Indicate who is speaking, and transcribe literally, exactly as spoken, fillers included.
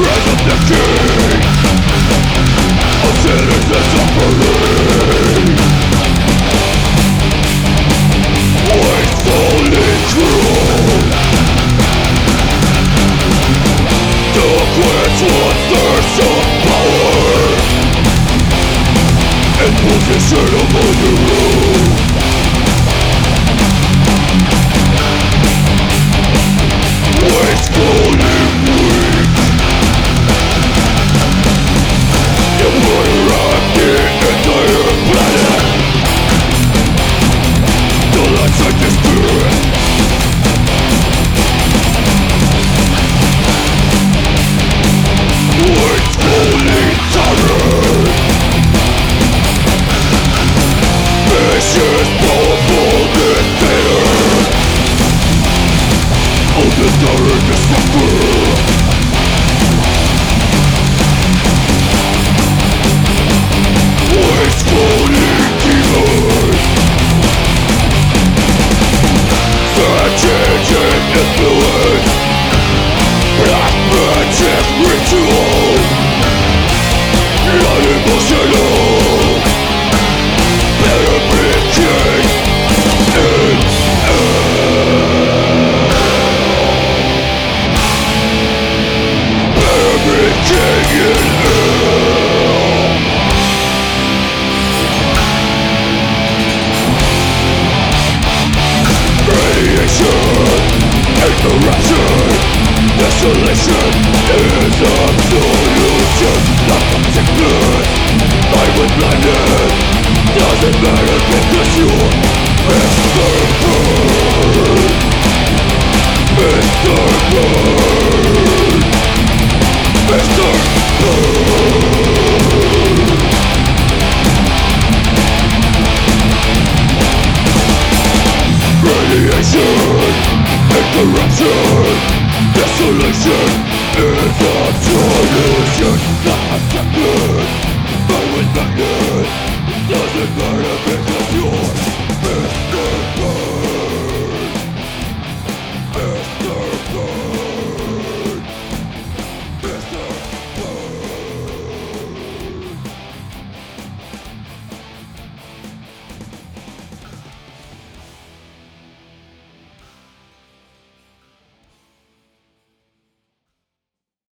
Speaker 1: Rise of the king, all citizens suffering. Wastefully cruel, the quits wants thirst of power and position among the rule. Wastefully weak, you murder up the entire planet. The lights are desperate. Wastefully tired, vicious, powerful dictator. All the tired to suffer. Wastefully demon, strategic influence, black magic ritual, not emotional, better be king in better be king in hell. Radiation, ignoration, desolation is absolution. Like a sickness, I was blinded. Doesn't matter because you're Mister Burn, Mister Burn.